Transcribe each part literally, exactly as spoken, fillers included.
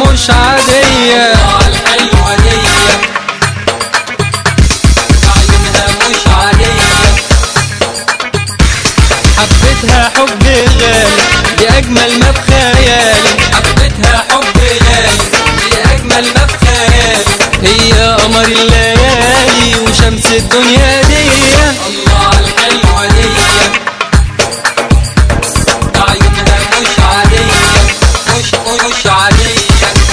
مش عادية. الله الحلوة دي عيونها مش عادية. حبيتها حب غالي دي أجمل ما في خيالي. حبيتها حب غالي دي أجمل ما في خيالي. هي قمر الليالي وشمس الدنيا دي. الله الحلوة دي عيونها مش عادية مش مش عادية.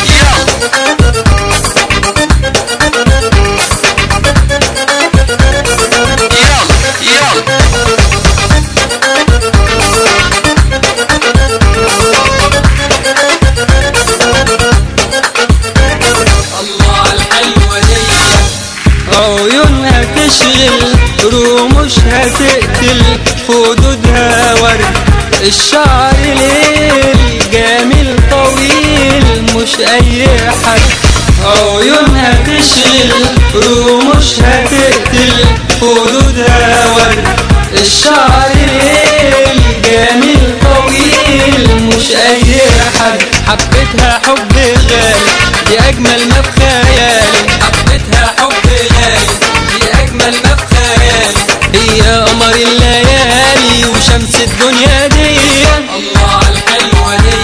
الله الحلوة دي عيونها تشغل رموشها تقتل خدودها ورد. الشعر ليل جميل طويل مش أي حد. عيونها تشغل رموشها تقتل خدودها ورد. الشعر ليل جميل طويل مش أي حد. حبيتها حب غالي دي أجمل ما في خيالي. حبيتها حب غالي دي أجمل ما في خيالي. هي قمر الليالي وشمس الدنيا دي. الله الحلوة دي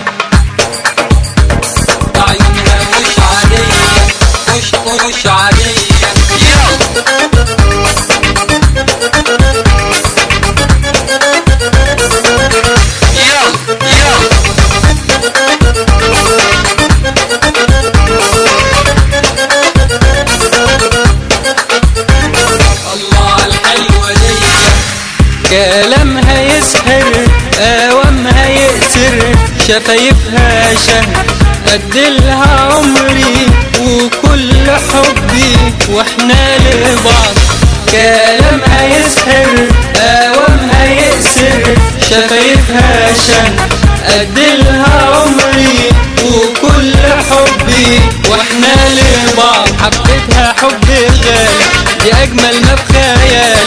عيونها مش عادية مش مش عادية. الله الحلوة دي كلامها يسحر اوامها يأسر. شفايفها شهر أديلها عمري وكل حبي واحنا لبعض. كلامها يسحر اوامها يأسر. شفايفها شهر أديلها عمري وكل حبي واحنا لبعض. حبيتها حب غالي دي أجمل ما في خيالي.